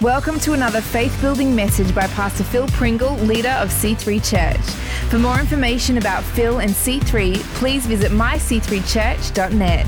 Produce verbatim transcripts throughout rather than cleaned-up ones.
Welcome to another faith-building message by Pastor Phil Pringle, leader of C three Church. For more information about Phil and C three, please visit my c three church dot net.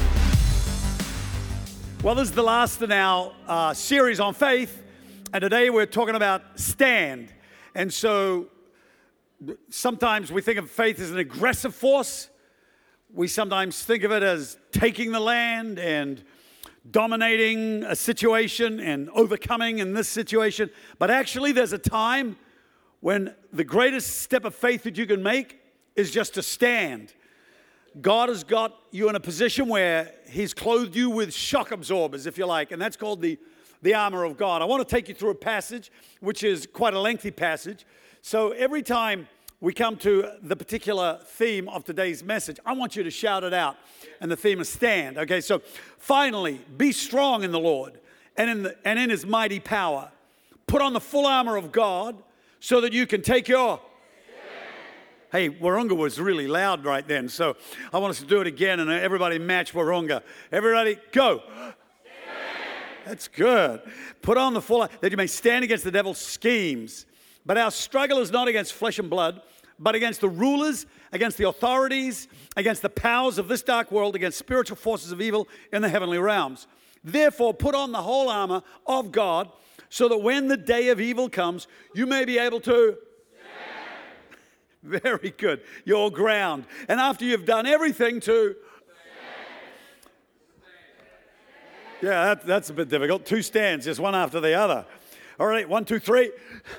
Well, this is the last in our uh, series on faith, and today we're talking about stand. And so sometimes we think of faith as an aggressive force. We sometimes think of it as taking the land and dominating a situation and overcoming in this situation. But actually, there's a time when the greatest step of faith that you can make is just to stand. God has got you in a position where He's clothed you with shock absorbers, if you like, and that's called the, the armor of God. I want to take you through a passage, which is quite a lengthy passage. So every time we come to the particular theme of today's message, I want you to shout it out. And the theme is stand. Okay, so finally, be strong in the Lord and in, the, and in His mighty power. Put on the full armor of God so that you can take your... Hey, Warunga was really loud right then, so I want us to do it again, and everybody match Warunga. Everybody, go. That's good. Put on the full, that you may stand against the devil's schemes. But our struggle is not against flesh and blood, but against the rulers, against the authorities, against the powers of this dark world, against spiritual forces of evil in the heavenly realms. Therefore, put on the whole armor of God, so that when the day of evil comes, you may be able to... Very good. Your ground. And after you've done everything to... Yeah, that, that's a bit difficult. Two stands, just one after the other. All right, one, two, three.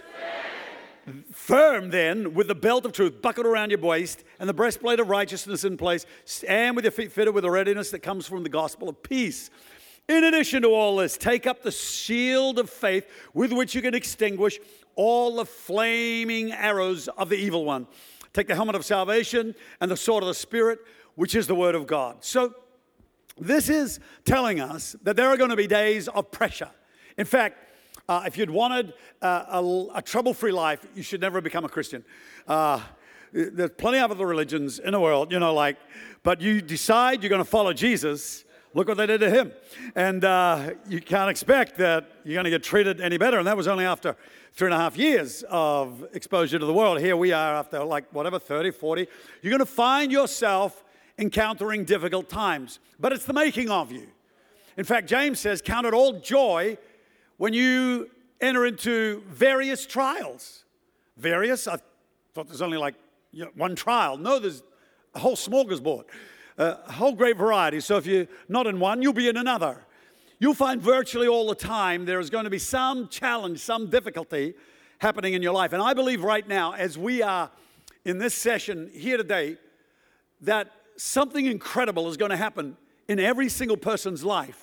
Firm then with the belt of truth buckled around your waist and the breastplate of righteousness in place, and with your feet fitted with the readiness that comes from the gospel of peace. In addition to all this, take up the shield of faith with which you can extinguish all the flaming arrows of the evil one. Take the helmet of salvation and the sword of the Spirit, which is the word of God. So this is telling us that there are going to be days of pressure. In fact, Uh, if you'd wanted uh, a, a trouble-free life, you should never become a Christian. Uh, there's plenty of other religions in the world, you know, like, but you decide you're going to follow Jesus. Look what they did to him. And uh, you can't expect that you're going to get treated any better. And that was only after three and a half years of exposure to the world. Here we are after like whatever, thirty, forty. You're going to find yourself encountering difficult times. But it's the making of you. In fact, James says, count it all joy when you enter into various trials. Various? I thought there's only like you know, one trial. No, there's a whole smorgasbord, uh, a whole great variety. So if you're not in one, you'll be in another. You'll find virtually all the time there is going to be some challenge, some difficulty happening in your life. And I believe right now, as we are in this session here today, that something incredible is going to happen in every single person's life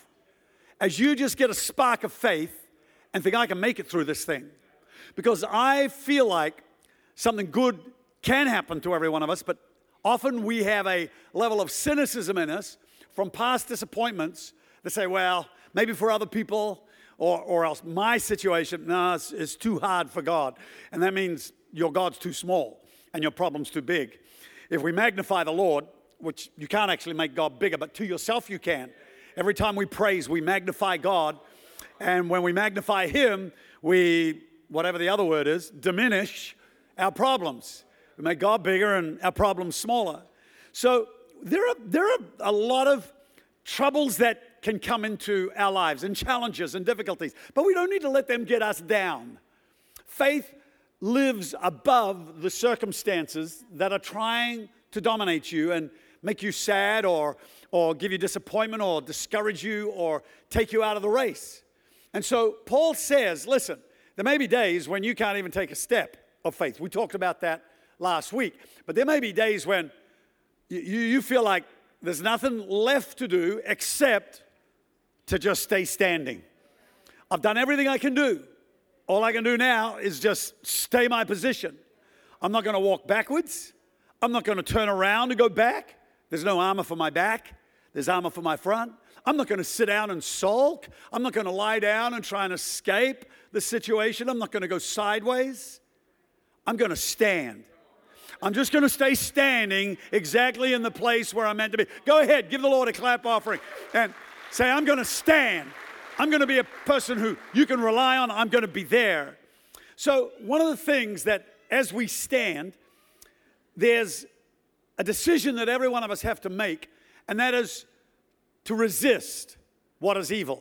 as you just get a spark of faith and think, I can make it through this thing. Because I feel like something good can happen to every one of us, but often we have a level of cynicism in us from past disappointments that say, well, maybe for other people or, or else my situation, no, it's, it's too hard for God. And that means your God's too small and your problem's too big. If we magnify the Lord, which you can't actually make God bigger, but to yourself you can. Every time we praise, we magnify God. And when we magnify Him, we, whatever the other word is, diminish our problems. We make God bigger and our problems smaller. So there are, there are a lot of troubles that can come into our lives and challenges and difficulties. But we don't need to let them get us down. Faith lives above the circumstances that are trying to dominate you and make you sad or, or give you disappointment or discourage you or take you out of the race. And so Paul says, listen, there may be days when you can't even take a step of faith. We talked about that last week. But there may be days when you, you feel like there's nothing left to do except to just stay standing. I've done everything I can do. All I can do now is just stay my position. I'm not going to walk backwards. I'm not going to turn around and go back. There's no armor for my back. There's armor for my front. I'm not going to sit down and sulk. I'm not going to lie down and try and escape the situation. I'm not going to go sideways. I'm going to stand. I'm just going to stay standing exactly in the place where I'm meant to be. Go ahead, give the Lord a clap offering and say, I'm going to stand. I'm going to be a person who you can rely on. I'm going to be there. So one of the things that as we stand, there's a decision that every one of us have to make, and that is to resist what is evil.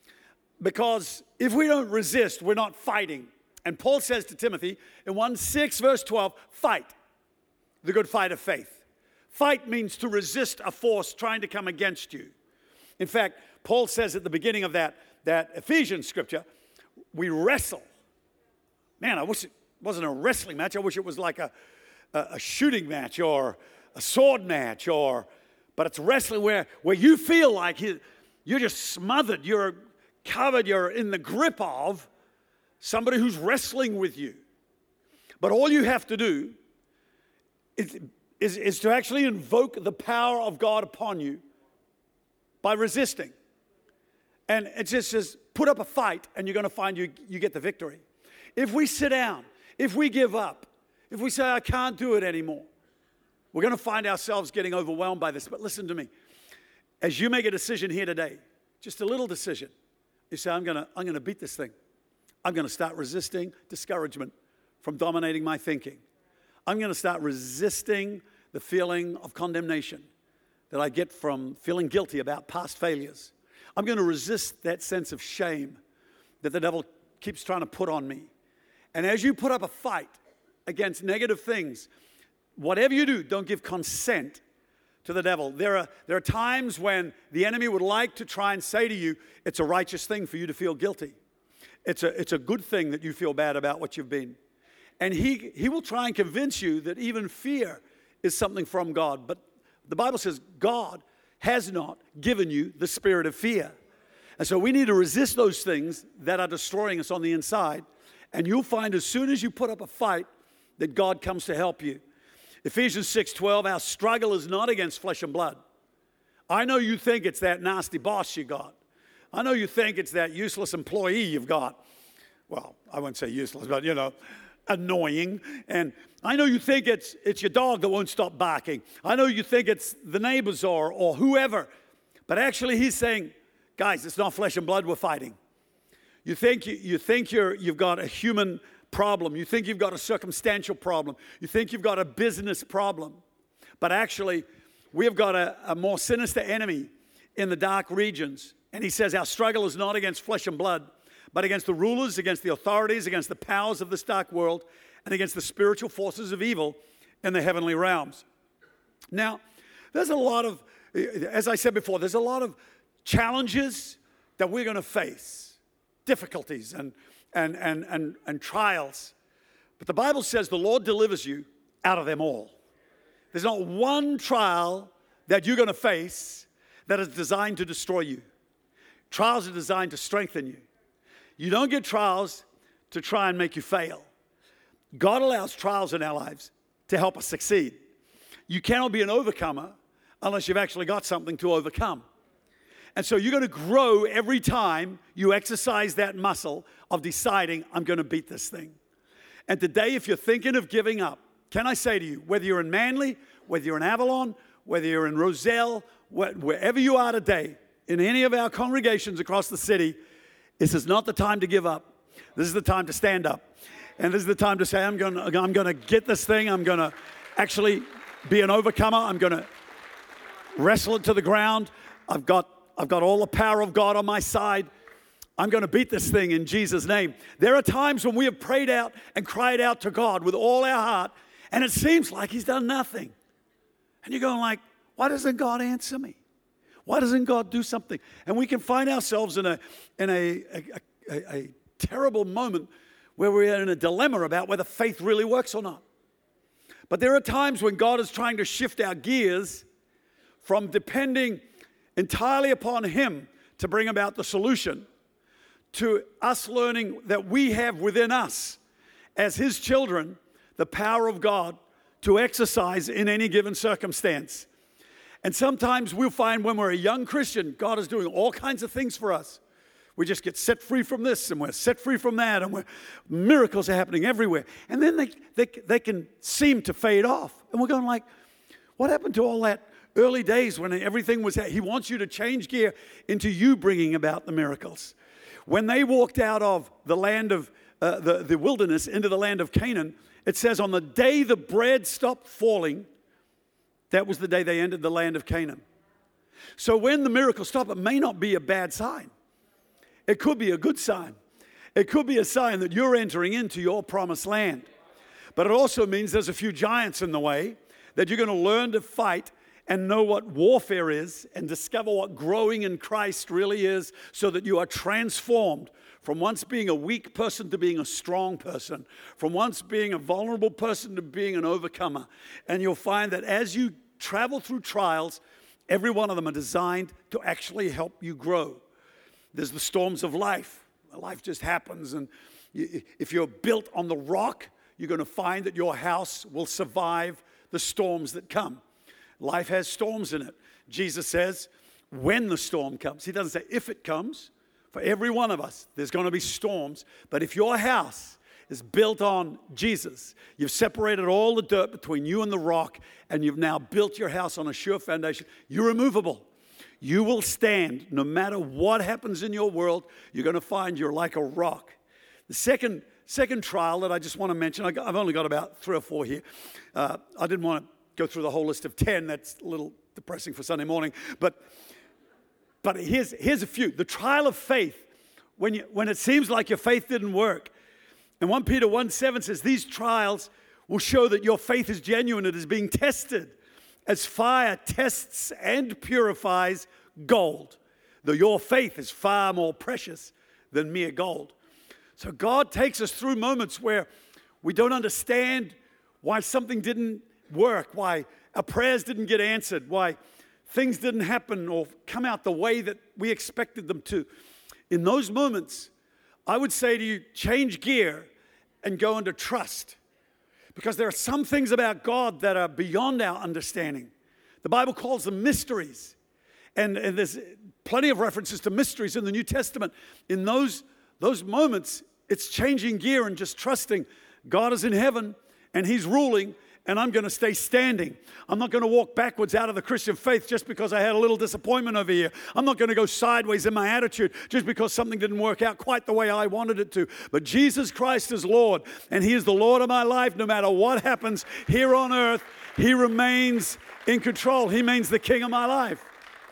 Because if we don't resist, we're not fighting. And Paul says to Timothy in First six verse twelve, fight the good fight of faith. Fight means to resist a force trying to come against you. In fact, Paul says at the beginning of that, that Ephesians scripture, we wrestle. Man, I wish it wasn't a wrestling match. I wish it was like a, a, a shooting match or a sword match, or but it's wrestling where, where you feel like you, you're just smothered, you're covered, you're in the grip of somebody who's wrestling with you. But all you have to do is, is, is to actually invoke the power of God upon you by resisting. And it just says, put up a fight and you're going to find you, you get the victory. If we sit down, if we give up, if we say, I can't do it anymore, we're going to find ourselves getting overwhelmed by this. But listen to me. As you make a decision here today, just a little decision, you say, I'm going to, I'm going to beat this thing. I'm going to start resisting discouragement from dominating my thinking. I'm going to start resisting the feeling of condemnation that I get from feeling guilty about past failures. I'm going to resist that sense of shame that the devil keeps trying to put on me. And as you put up a fight against negative things, whatever you do, don't give consent to the devil. There are, there are times when the enemy would like to try and say to you, it's a righteous thing for you to feel guilty. It's a, it's a good thing that you feel bad about what you've been. And he, he will try and convince you that even fear is something from God. But the Bible says God has not given you the spirit of fear. And so we need to resist those things that are destroying us on the inside. And you'll find as soon as you put up a fight that God comes to help you. Ephesians six twelve, our struggle is not against flesh and blood. I know you think it's that nasty boss you got. I know you think it's that useless employee you've got. Well, I wouldn't say useless, but, you know, annoying. And I know you think it's it's your dog that won't stop barking. I know you think it's the neighbors or, or whoever. But actually he's saying, guys, it's not flesh and blood we're fighting. You think, you, you think you're, you've got a human problem. You think you've got a circumstantial problem. You think you've got a business problem. But actually, we've got a, a more sinister enemy in the dark regions. And he says our struggle is not against flesh and blood, but against the rulers, against the authorities, against the powers of this dark world, and against the spiritual forces of evil in the heavenly realms. Now, there's a lot of, as I said before, there's a lot of challenges that we're going to face, difficulties and And, and, and, and trials. But the Bible says the Lord delivers you out of them all. There's not one trial that you're going to face that is designed to destroy you. Trials are designed to strengthen you. You don't get trials to try and make you fail. God allows trials in our lives to help us succeed. You cannot be an overcomer unless you've actually got something to overcome. And so you're going to grow every time you exercise that muscle of deciding, I'm going to beat this thing. And today, if you're thinking of giving up, can I say to you, whether you're in Manly, whether you're in Avalon, whether you're in Roselle, wherever you are today, in any of our congregations across the city, this is not the time to give up. This is the time to stand up. And this is the time to say, I'm going to, I'm going to get this thing. I'm going to actually be an overcomer. I'm going to wrestle it to the ground. I've got I've got all the power of God on my side. I'm going to beat this thing in Jesus' name. There are times when we have prayed out and cried out to God with all our heart, and it seems like he's done nothing. And you're going like, why doesn't God answer me? Why doesn't God do something? And we can find ourselves in a, in a, a, a, a terrible moment where we're in a dilemma about whether faith really works or not. But there are times when God is trying to shift our gears from depending entirely upon him to bring about the solution, to us learning that we have within us, as his children, the power of God to exercise in any given circumstance. And sometimes we'll find when we're a young Christian, God is doing all kinds of things for us. We just get set free from this, and we're set free from that, and we're, miracles are happening everywhere. And then they, they, they can seem to fade off. And we're going like, what happened to all that early days when everything was, he wants you to change gear into you bringing about the miracles. When they walked out of the land of uh, the, the wilderness into the land of Canaan, it says on the day the bread stopped falling, that was the day they entered the land of Canaan. So when the miracle stopped, it may not be a bad sign. It could be a good sign. It could be a sign that you're entering into your promised land. But it also means there's a few giants in the way that you're going to learn to fight and know what warfare is and discover what growing in Christ really is, so that you are transformed from once being a weak person to being a strong person, from once being a vulnerable person to being an overcomer. And you'll find that as you travel through trials, every one of them are designed to actually help you grow. There's the storms of life. Life just happens, and if you're built on the rock, you're going to find that your house will survive the storms that come. Life has storms in it. Jesus says, when the storm comes. He doesn't say if it comes. For every one of us, there's going to be storms. But if your house is built on Jesus, you've separated all the dirt between you and the rock, and you've now built your house on a sure foundation, you're immovable. You will stand no matter what happens in your world. You're going to find you're like a rock. The second second trial that I just want to mention, I've only got about three or four here. Uh, I didn't want to go through the whole list of ten. That's a little depressing for Sunday morning. But but here's here's a few. The trial of faith, when you when it seems like your faith didn't work. And First Peter one seven says, these trials will show that your faith is genuine. It is being tested as fire tests and purifies gold, though your faith is far more precious than mere gold. So God takes us through moments where we don't understand why something didn't work, why our prayers didn't get answered, why things didn't happen or come out the way that we expected them to. In those moments, I would say to you, change gear and go into trust. Because there are some things about God that are beyond our understanding. The Bible calls them mysteries. And, and there's plenty of references to mysteries in the New Testament. In those, those moments, it's changing gear and just trusting God is in heaven and He's ruling, and I'm going to stay standing. I'm not going to walk backwards out of the Christian faith just because I had a little disappointment over here. I'm not going to go sideways in my attitude just because something didn't work out quite the way I wanted it to. But Jesus Christ is Lord, and He is the Lord of my life. No matter what happens here on earth, He remains in control. He remains the King of my life.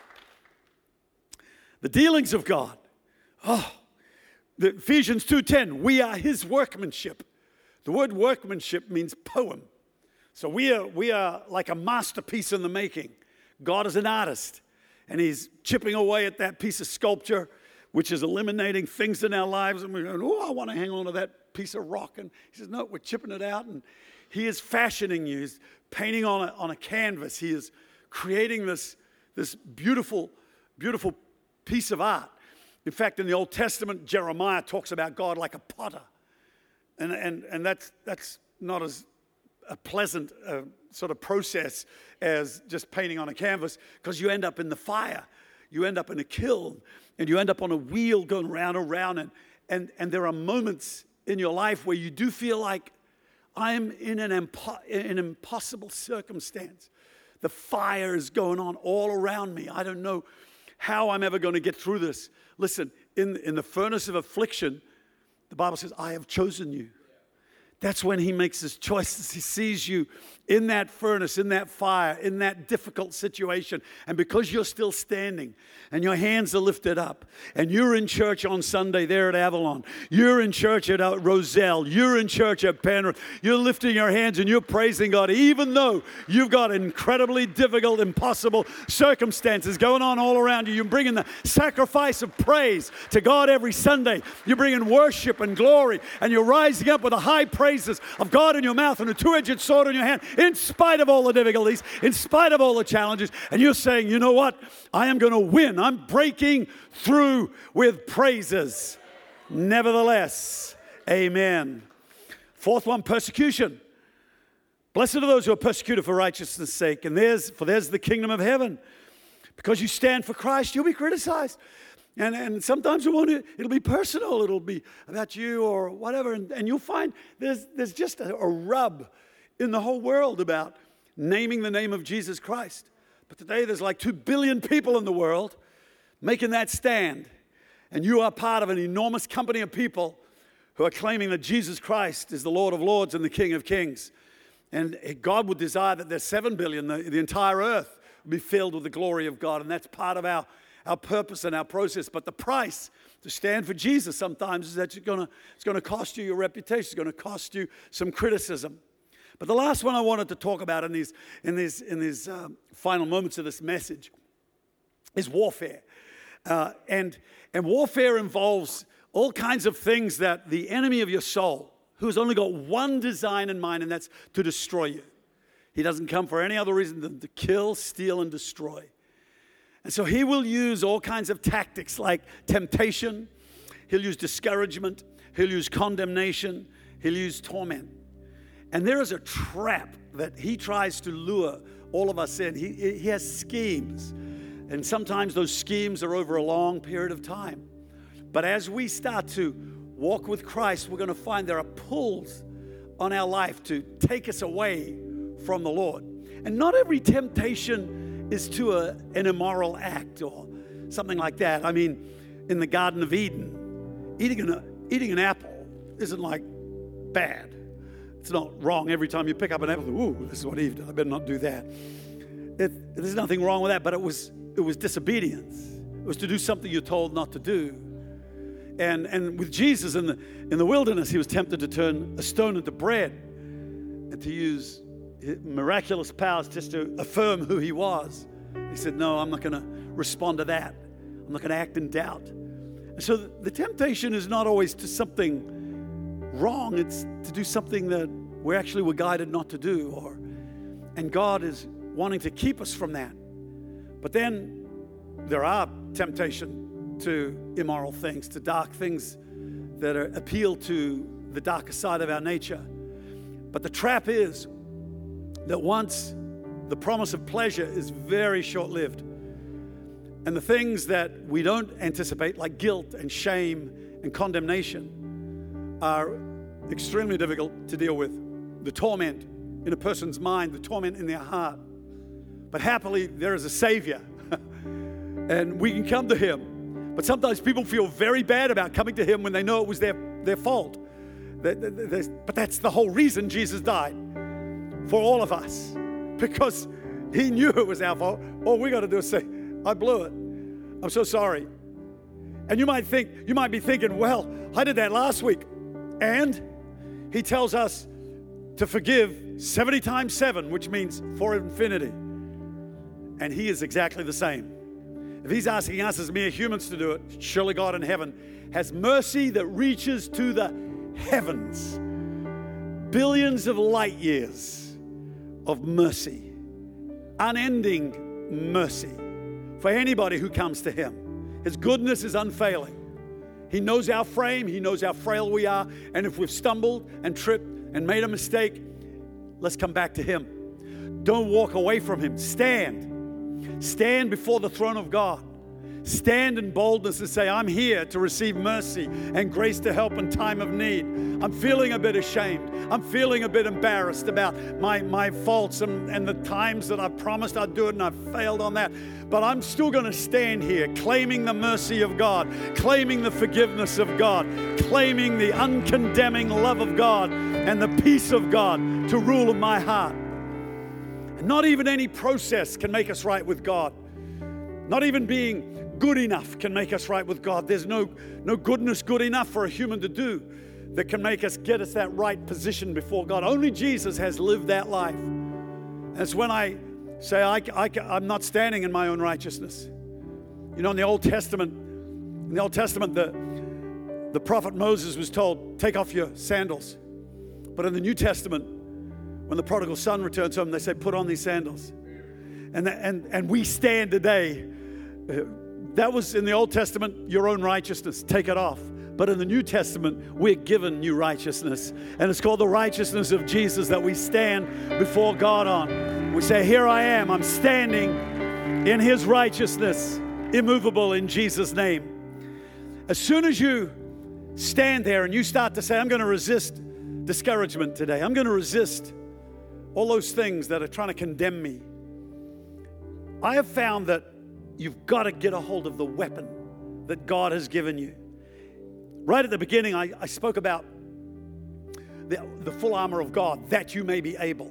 The dealings of God. Oh, the Ephesians two ten, we are His workmanship. The word workmanship means poem. So we are, we are like a masterpiece in the making. God is an artist, and He's chipping away at that piece of sculpture, which is eliminating things in our lives. And we're going, oh, I want to hang on to that piece of rock. And He says, no, we're chipping it out. And He is fashioning you. He's painting on a, on a canvas. He is creating this, this beautiful, beautiful piece of art. In fact, in the Old Testament, Jeremiah talks about God like a potter. And, and, and that's, that's not as a pleasant uh, sort of process as just painting on a canvas, because you end up in the fire. You end up in a kiln, and you end up on a wheel going round and round. And, and, and there are moments in your life where you do feel like, I'm in an, impo- an impossible circumstance. The fire is going on all around me. I don't know how I'm ever going to get through this. Listen, in, in the furnace of affliction, the Bible says, I have chosen you. That's when He makes His choices. He sees you in that furnace, in that fire, in that difficult situation. And because you're still standing and your hands are lifted up and you're in church on Sunday there at Avalon, you're in church at Roselle, you're in church at Penrith, you're lifting your hands and you're praising God, even though you've got incredibly difficult, impossible circumstances going on all around you. You're bringing the sacrifice of praise to God every Sunday. You're bringing worship and glory, and you're rising up with a high praise praises of God in your mouth and a two-edged sword in your hand, in spite of all the difficulties, in spite of all the challenges. And you're saying, you know what? I am going to win. I'm breaking through with praises. Nevertheless, amen. Fourth one, persecution. Blessed are those who are persecuted for righteousness' sake, and there's, for there's the kingdom of heaven. Because you stand for Christ, you'll be criticized. And, and sometimes it won't, it'll be personal. It'll be about you or whatever. And, and you'll find there's, there's just a, a rub in the whole world about naming the name of Jesus Christ. But today there's like two billion people in the world making that stand. And you are part of an enormous company of people who are claiming that Jesus Christ is the Lord of Lords and the King of Kings. And God would desire that there's seven billion, the, the entire earth will be filled with the glory of God. And that's part of our, our purpose and our process. But the price to stand for Jesus sometimes is that it's going to it's going to cost you your reputation. It's going to cost you some criticism. But the last one I wanted to talk about in these, in these, in these uh, final moments of this message is warfare. Uh, and, and warfare involves all kinds of things that the enemy of your soul, who has only got one design in mind, and that's to destroy you. He doesn't come for any other reason than to kill, steal, and destroy. And so he will use all kinds of tactics like temptation. He'll use discouragement. He'll use condemnation. He'll use torment. And there is a trap that he tries to lure all of us in. He, he has schemes. And sometimes those schemes are over a long period of time. But as we start to walk with Christ, we're going to find there are pulls on our life to take us away from the Lord. And not every temptation is to a, an immoral act or something like that. I mean, in the Garden of Eden, eating an, eating an apple isn't like bad. It's not wrong every time you pick up an apple. Ooh, this is what Eve did. I better not do that. It, there's nothing wrong with that, but it was it was disobedience. It was to do something you're told not to do. And and with Jesus in the in the wilderness, he was tempted to turn a stone into bread and to use miraculous powers just to affirm who he was. He said, no, I'm not going to respond to that. I'm not going to act in doubt. And so the, the temptation is not always to something wrong. It's to do something that we actually were guided not to do. Or, and God is wanting to keep us from that. But then there are temptation to immoral things, to dark things that are, appeal to the darker side of our nature. But the trap is that once the promise of pleasure is very short-lived, and the things that we don't anticipate, like guilt and shame and condemnation, are extremely difficult to deal with. The torment in a person's mind, the torment in their heart. But happily, there is a Savior, and we can come to Him. But sometimes people feel very bad about coming to Him when they know it was their, their fault. But that's the whole reason Jesus died, for all of us, because He knew it was our fault. All we got to do is say, I blew it. I'm so sorry. And you might think, you might be thinking, well, I did that last week. And He tells us to forgive seventy times seven, which means for infinity. And He is exactly the same. If He's asking us as mere humans to do it, surely God in heaven has mercy that reaches to the heavens. Billions of light years of mercy. Unending mercy for anybody who comes to Him. His goodness is unfailing. He knows our frame. He knows how frail we are. And if we've stumbled and tripped and made a mistake, let's come back to Him. Don't walk away from Him. Stand. Stand before the throne of God. Stand in boldness and say, I'm here to receive mercy and grace to help in time of need. I'm feeling a bit ashamed. I'm feeling a bit embarrassed about my, my faults and, and the times that I promised I'd do it and I've failed on that. But I'm still going to stand here claiming the mercy of God, claiming the forgiveness of God, claiming the uncondemning love of God and the peace of God to rule in my heart. And not even any process can make us right with God. Not even being good enough can make us right with God. There's no, no goodness good enough for a human to do that can make us get us that right position before God. Only Jesus has lived that life. And it's when I say I, I, I'm not standing in my own righteousness. You know, in the Old Testament, in the Old Testament, the, the prophet Moses was told, take off your sandals. But in the New Testament, when the prodigal son returns home, they say, put on these sandals. And, and, and we stand today. That was in the Old Testament, your own righteousness. Take it off. But in the New Testament, we're given new righteousness. And it's called the righteousness of Jesus that we stand before God on. We say, here I am. I'm standing in His righteousness, immovable in Jesus' name. As soon as you stand there and you start to say, I'm going to resist discouragement today. I'm going to resist all those things that are trying to condemn me. I have found that you've got to get a hold of the weapon that God has given you. Right at the beginning, I, I spoke about the, the full armor of God, that you may be able.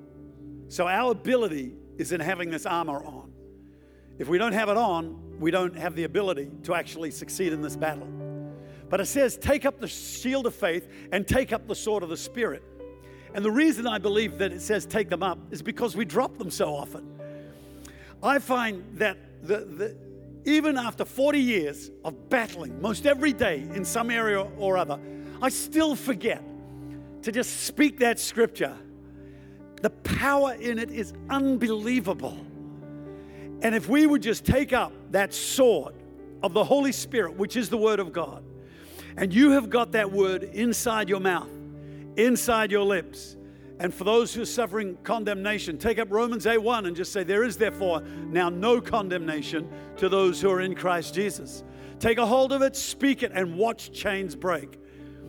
So our ability is in having this armor on. If we don't have it on, we don't have the ability to actually succeed in this battle. But it says, take up the shield of faith and take up the sword of the Spirit. And the reason I believe that it says take them up is because we drop them so often. I find that the, the, even after forty years of battling, most every day in some area or other, I still forget to just speak that scripture. The power in it is unbelievable. And if we would just take up that sword of the Holy Spirit, which is the Word of God, and you have got that word inside your mouth, inside your lips, and for those who are suffering condemnation, take up Romans eight one and just say, there is therefore now no condemnation to those who are in Christ Jesus. Take a hold of it, speak it, and watch chains break.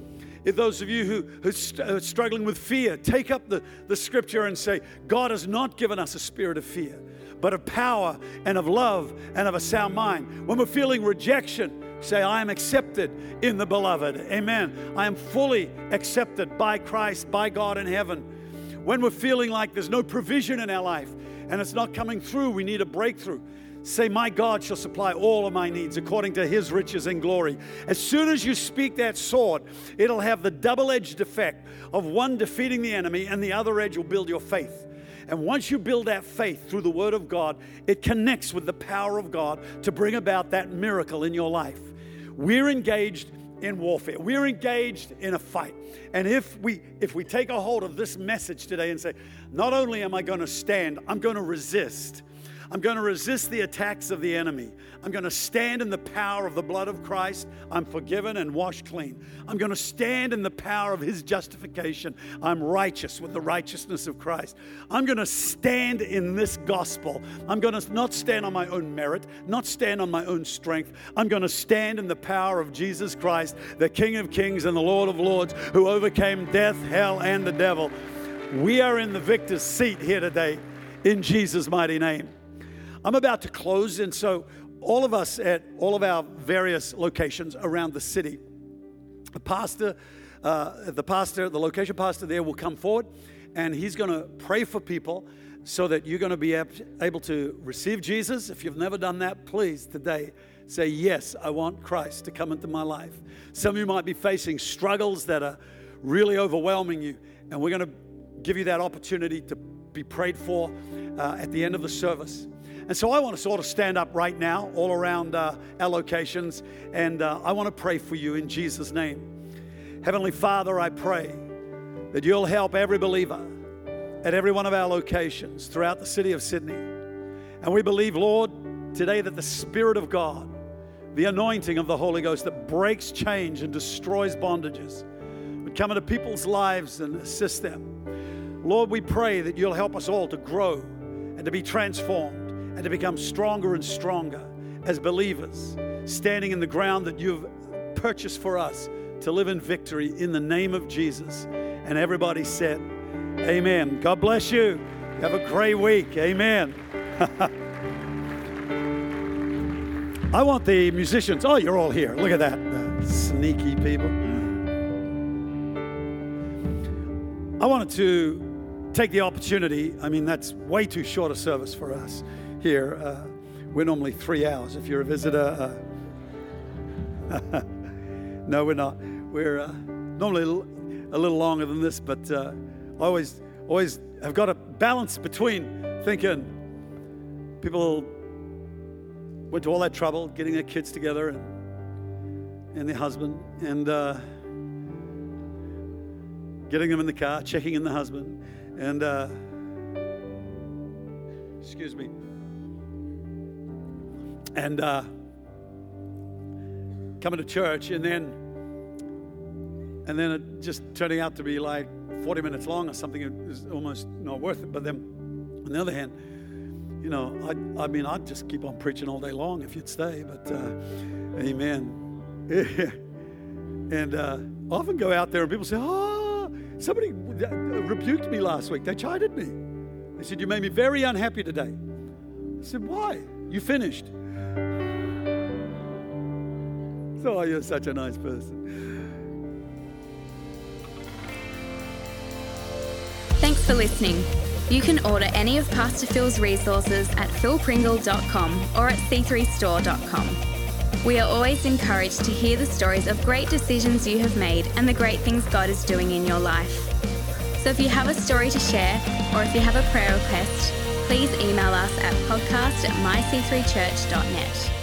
If those of you who, who are struggling with fear, take up the, the scripture and say, God has not given us a spirit of fear, but of power and of love and of a sound mind. When we're feeling rejection, say, I am accepted in the beloved. Amen. I am fully accepted by Christ, by God in heaven. When we're feeling like there's no provision in our life and it's not coming through, we need a breakthrough. Say, my God shall supply all of my needs according to his riches and glory. As soon as you speak that sword, it'll have the double-edged effect of one defeating the enemy, and the other edge will build your faith. And once you build that faith through the Word of God, it connects with the power of God to bring about that miracle in your life. We're engaged in warfare. We're engaged in a fight. And if we if we take a hold of this message today and say, not only am I going to stand, I'm going to resist. I'm going to resist the attacks of the enemy. I'm going to stand in the power of the blood of Christ. I'm forgiven and washed clean. I'm going to stand in the power of his justification. I'm righteous with the righteousness of Christ. I'm going to stand in this gospel. I'm going to not stand on my own merit, not stand on my own strength. I'm going to stand in the power of Jesus Christ, the King of Kings and the Lord of Lords, who overcame death, hell, and the devil. We are in the victor's seat here today in Jesus' mighty name. I'm about to close, and so all of us at all of our various locations around the city, the pastor, uh, the pastor, the location pastor there will come forward, and he's going to pray for people so that you're going to be able to receive Jesus. If you've never done that, please today say, yes, I want Christ to come into my life. Some of you might be facing struggles that are really overwhelming you, and we're going to give you that opportunity to be prayed for uh, at the end of the service. And so I want us all to stand up right now, all around uh, our locations, and uh, I want to pray for you in Jesus' name. Heavenly Father, I pray that you'll help every believer at every one of our locations throughout the city of Sydney. And we believe, Lord, today that the Spirit of God, the anointing of the Holy Ghost that breaks chains and destroys bondages, would come into people's lives and assist them. Lord, we pray that you'll help us all to grow and to be transformed, and to become stronger and stronger as believers, standing in the ground that you've purchased for us to live in victory in the name of Jesus. And everybody said, amen. God bless you. Have a great week. Amen. I want the musicians. Oh, you're all here. Look at that. Uh, sneaky people. I wanted to take the opportunity. I mean, that's way too short a service for us here. Uh, we're normally three hours. If you're a visitor, uh, no, we're not. We're uh, normally a little, a little longer than this, but uh, I always, always have got a balance between thinking people went to all that trouble getting their kids together and, and their husband and uh, getting them in the car, checking in the husband, and uh, excuse me, and uh, coming to church, and then and then it just turning out to be like forty minutes long or something. It is almost not worth it. But then, on the other hand, you know, I I mean, I'd just keep on preaching all day long if you'd stay. But uh, amen. And uh, I often go out there and people say, "Oh, somebody rebuked me last week. They chided me. They said you made me very unhappy today." I said, "Why? You finished." Oh, you're such a nice person. Thanks for listening. You can order any of Pastor Phil's resources at phil pringle dot com or at c three store dot com. We are always encouraged to hear the stories of great decisions you have made and the great things God is doing in your life. So if you have a story to share or if you have a prayer request, please email us at podcast at my c three church dot net.